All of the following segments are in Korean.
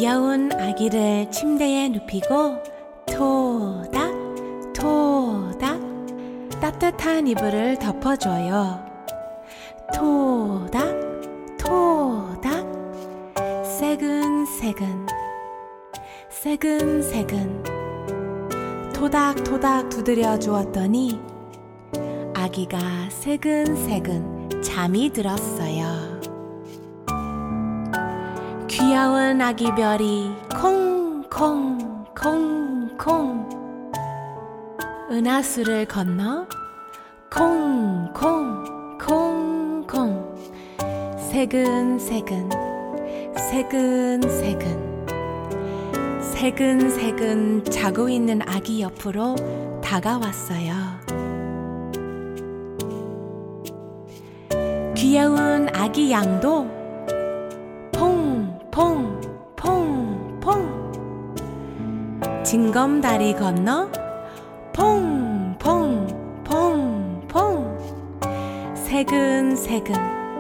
귀여운 아기를 침대에 눕히고 토닥 토닥 따뜻한 이불을 덮어줘요. 토닥 토닥 새근새근 새근새근 토닥토닥 두드려 주었더니 아기가 새근새근 잠이 들었어요. 귀여운 아기별이 콩콩 콩콩 은하수를 건너 콩콩 콩콩 새근새근 새근새근 새근새근 자고 있는 아기 옆으로 다가왔어요. 귀여운 아기 양도 퐁퐁 퐁퐁 징검다리 건너 퐁퐁 퐁퐁 새근새근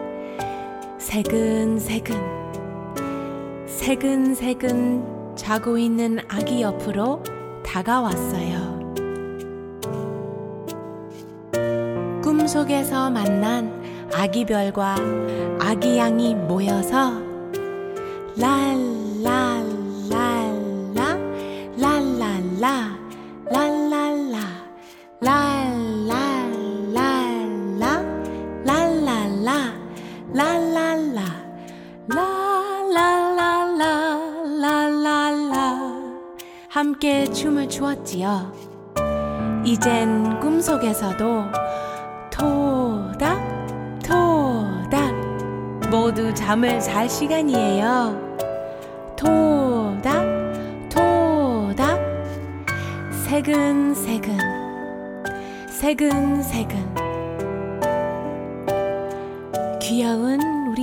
새근새근 새근새근 자고 있는 아기 옆으로 다가왔어요. 꿈속에서 만난 아기별과 아기 양이 모여서 랄랄랄라 랄랄라 랄랄라 랄랄랄라 랄랄라 랄랄라 라라라라라라 함께 춤을 추었지요. 이젠 꿈속에서도 토닥 토닥 모두 잠을 잘 시간이에요. 토닥 토닥 새근새근 새근새근 귀여운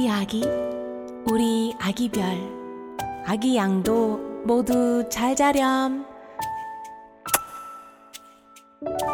우리 아기별 아기 양도 모두 잘 자렴.